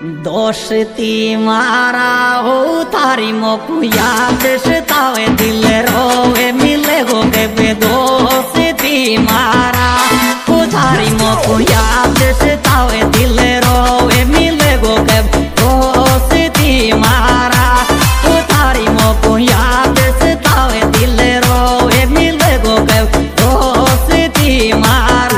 दोस्ती मारा हो थारी मोकू याद सतावे दिल रोवे मिले गो के दोस्ती मारा हो थारी मोकू याद सतावे दिल रोवे मिले गो के दोस्ती मारा हो थारी मोकू याद सतावे दिल रोवे मिले गो के दोस्ती मारा।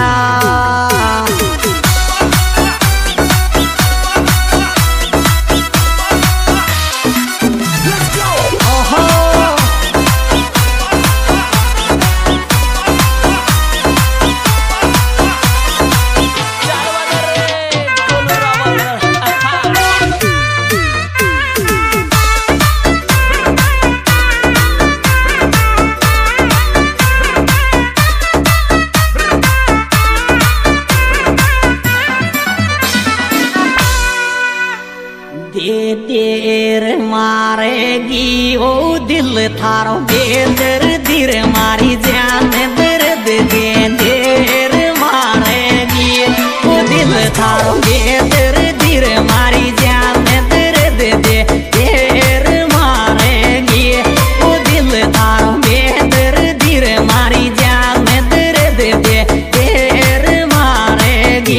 देर मारेगी ओ दिल थारो बेदर धीर मारी जान दर्द दे देर मारेगी ओ दिल थारो बेदर धीर मारी जान दर्द दे देर मारेगी ओ दिल थारो बेदर धीर मारी जान दर्द दे देर मारेगी।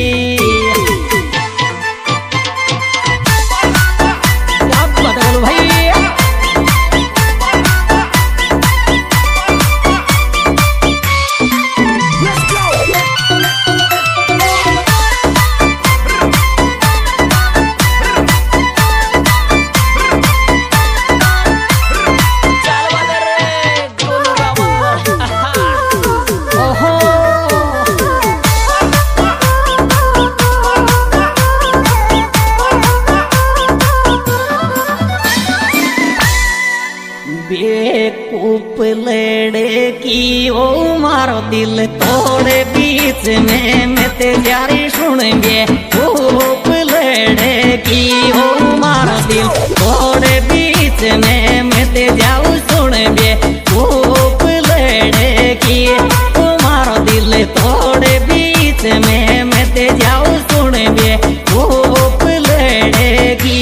बेकूफ लड़की ओ मारो दिल तोड़े बीच में मैं तेरी सुन गे खूब लड़की ओ मारो दिल तोड़े बीच में मैं तेरी सुन गे खूब लड़की ओ मारो दिल तोड़े बीच में मैं तेरी सुन गे खूब लड़की।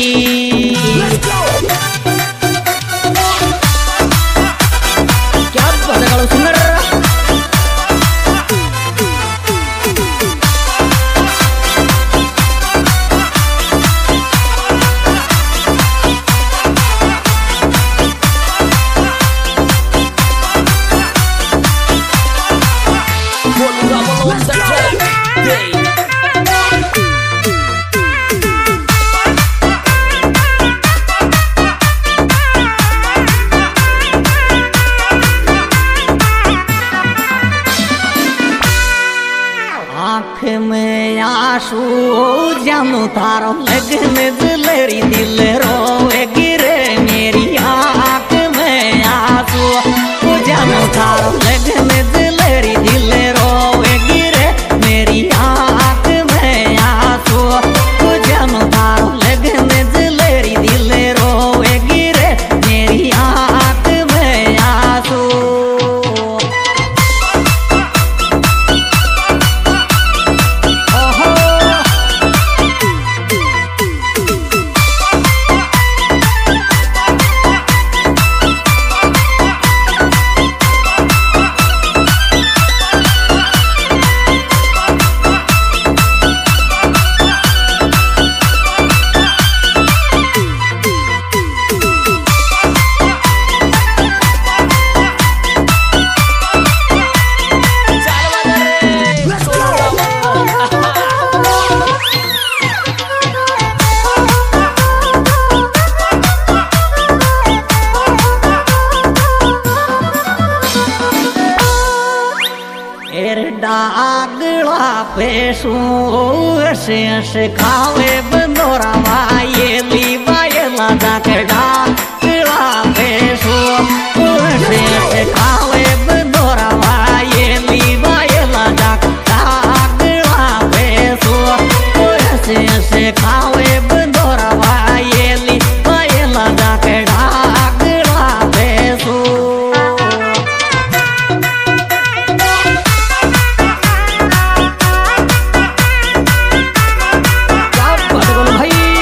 आँख में आंसू जानू थारो लगन दिलरी दिल रोए गिरे मेरी आँख में आंसू जानू थारो लगन दिलरी दिल रोए गिरे मेरी आँख में आंसू जानू थारो लगन दिलरी दिल रोए गिरे मेरी आँख में आंसू। डागला पेशू से खावे बंदोरा वायली वायला जाके डागला पेशू से खावे बंदोरा वायली वायला जाके डागला पेशू से खावे बंदोरा वायली वायला जाके डागला पेशू। भाई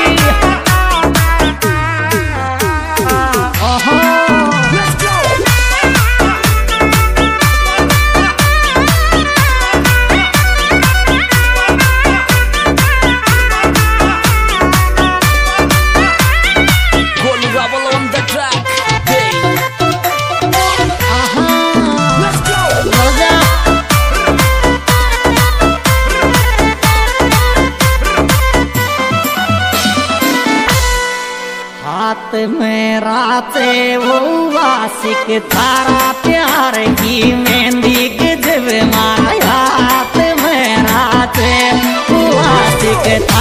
में राते वो वासिक तारा प्यार की मेहंदी के जब मारा हाथ में राते वो वासिक